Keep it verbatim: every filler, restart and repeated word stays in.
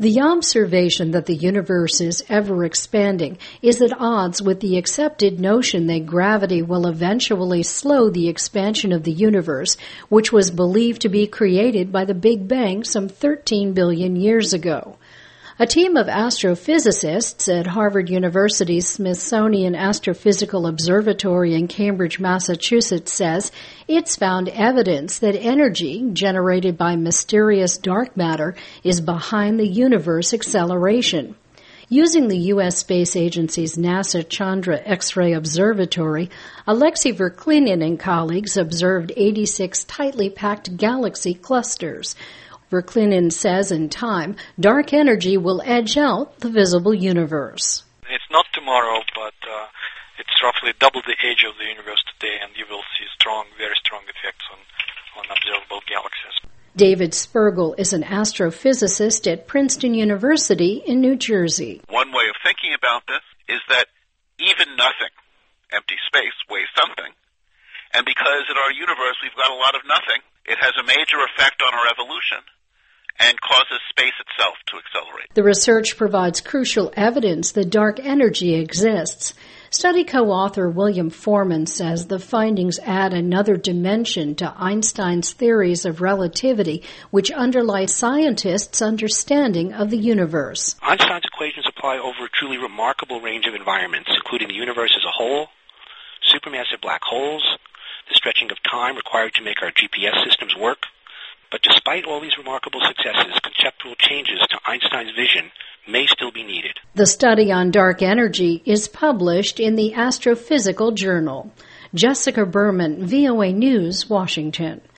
The observation that the universe is ever-expanding is at odds with the accepted notion that gravity will eventually slow the expansion of the universe, which was believed to be created by the Big Bang some thirteen billion years ago. A team of astrophysicists at Harvard University's Smithsonian Astrophysical Observatory in Cambridge, Massachusetts says it's found evidence that energy generated by mysterious dark matter is behind the universe acceleration. Using the U S Space Agency's NASA Chandra X-ray Observatory, Alexei Verklinin and colleagues observed eighty-six tightly packed galaxy clusters. Verklinin says in time, dark energy will edge out the visible universe. It's not tomorrow, but uh, it's roughly double the age of the universe today, and you will see strong, very strong effects on, on observable galaxies. David Spergel is an astrophysicist at Princeton University in New Jersey. One way of thinking about this is that even nothing, empty space, weighs something. And because in our universe we've got a lot of nothing, it has a major effect on our evolution and causes space itself to accelerate. The research provides crucial evidence that dark energy exists. Study co-author William Foreman says the findings add another dimension to Einstein's theories of relativity, which underlie scientists' understanding of the universe. Einstein's equations apply over a truly remarkable range of environments, including the universe as a whole, supermassive black holes, the stretching of time required to make our G P S systems work. But despite all these remarkable successes, conceptual changes to Einstein's vision may still be needed. The study on dark energy is published in the Astrophysical Journal. Jessica Berman, V O A News, Washington.